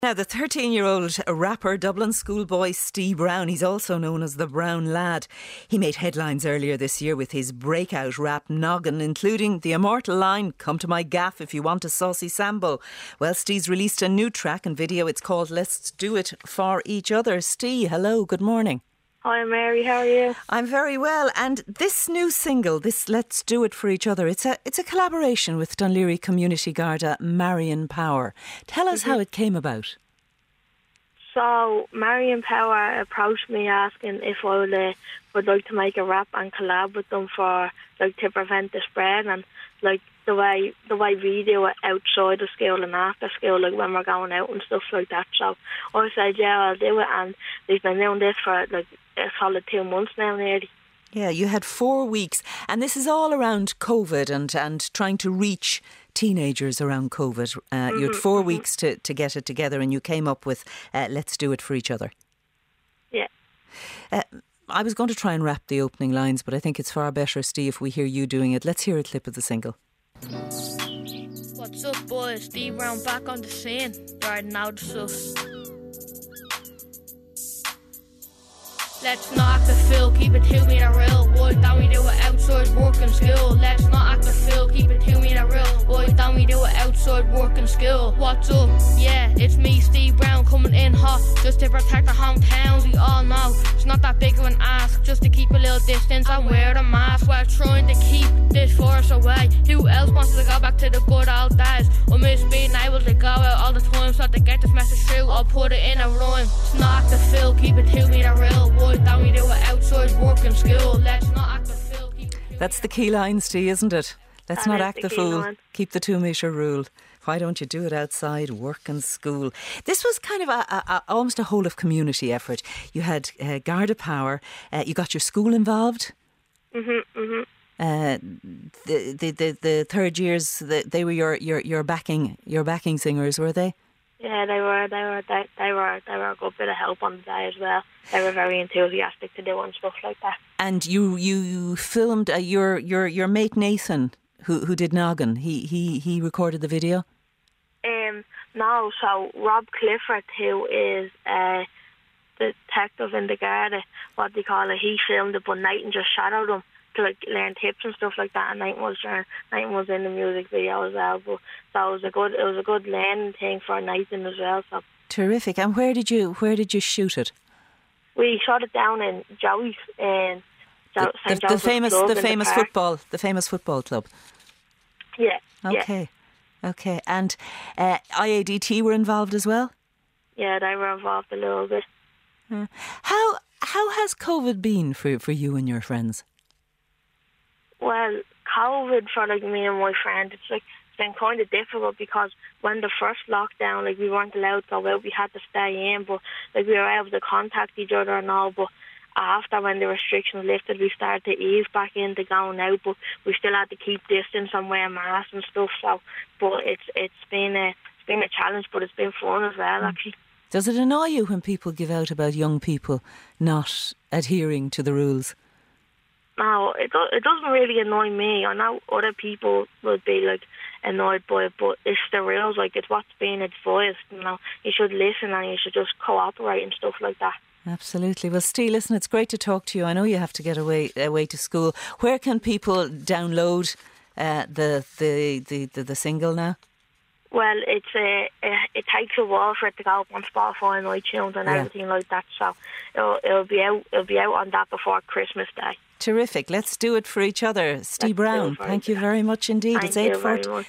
Now, the 13-year-old rapper, Dublin schoolboy Steve Brown, he's also known as the Brown Lad. He made headlines earlier this year with his breakout rap Noggin, including the immortal line, "Come to my gaff if you want a saucy sambo." Well, Steve's released a new track and video. It's called Let's Do It For Each Other. Steve, hello, good morning. Hi Mary, how are you? I'm very well. And this new single, this Let's Do It For Each Other, it's a collaboration with Dunleary Community Garda Marion Power. Tell us how it came about. So Marion Power approached me asking if I would like to make a rap and collab with them for to prevent the spread, and the way we do it outside of school and after school, when we're going out and stuff like that. So I said, yeah, I'll do it, and they've been doing this for a solid 2 months now nearly. Yeah, you had 4 weeks, and this is all around COVID and trying to reach teenagers around COVID. You had 4 weeks to get it together, and you came up with Let's Do It For Each Other. Yeah. I was going to try and rap the opening lines, but I think it's far better, Steve, if we hear you doing it. Let's hear a clip of the single. What's up, boys? Steve Brown back on the scene, riding out the sus. Let's not act a fool, keep it 2 meter real. Boy, don't we do it outside work and school. Let's not act a fool, keep it 2 meter real. Boy, don't we do it outside work and school. What's up? Yeah, it's me, Steve Brown, coming in hot, just to protect our hometowns. We all know it's not that big of an ask, just to keep a little distance and wear the mask while trying to keep this virus away. Who else wants to go back to the good old days? I miss being able to go out all the time, so to get this message through, I'll put it in a rhyme. It's not act a fool, keep it 2 meter real. Boy, don't we do it outside work and school. Let's not act the fool. That's the key line, Steve, isn't it? Let's not act the fool. Line. Keep the 2 metre rule. Why don't you do it outside work and school? This was kind of almost a whole of community effort. You had Garda Power. You got your school involved. The third years, they were your backing singers, were they? Yeah, they were a good bit of help on the day as well. They were very enthusiastic to do and stuff like that. And you filmed your mate Nathan, who did Noggin. He recorded the video. No, so Rob Clifford, who is the detective in the Garda, what they call it, he filmed it, but Nathan just shadowed him to learn tips and stuff like that, and Nathan was in the music video as well. But so it was a good learning thing for Nathan as well. So terrific. And where did you shoot it? We shot it down in Joey's in the famous football club. Yeah. Okay. Okay. And IADT were involved as well? Yeah, they were involved a little bit. How has COVID been for you and your friends? Well, COVID for me and my friend, it's been kind of difficult because when the first lockdown, we weren't allowed to go out, we had to stay in, but we were able to contact each other and all. But after, when the restrictions lifted, we started to ease back into going out, but we still had to keep distance and wear masks and stuff. So, but it's been a challenge, but it's been fun as well, actually. Does it annoy you when people give out about young people not adhering to the rules? No, it doesn't really annoy me. I know other people would be annoyed by it, but it's the rules. It's what's being advised. You should listen and you should just cooperate and stuff like that. Absolutely. Well, Steve, listen, it's great to talk to you. I know you have to get away to school. Where can people download the single now? Well, it takes a while for it to go up on Spotify and iTunes and everything like that. So it'll be out on that before Christmas Day. Terrific. Let's do it for each other. Steve Brown, thank you very much indeed. Thank you very much.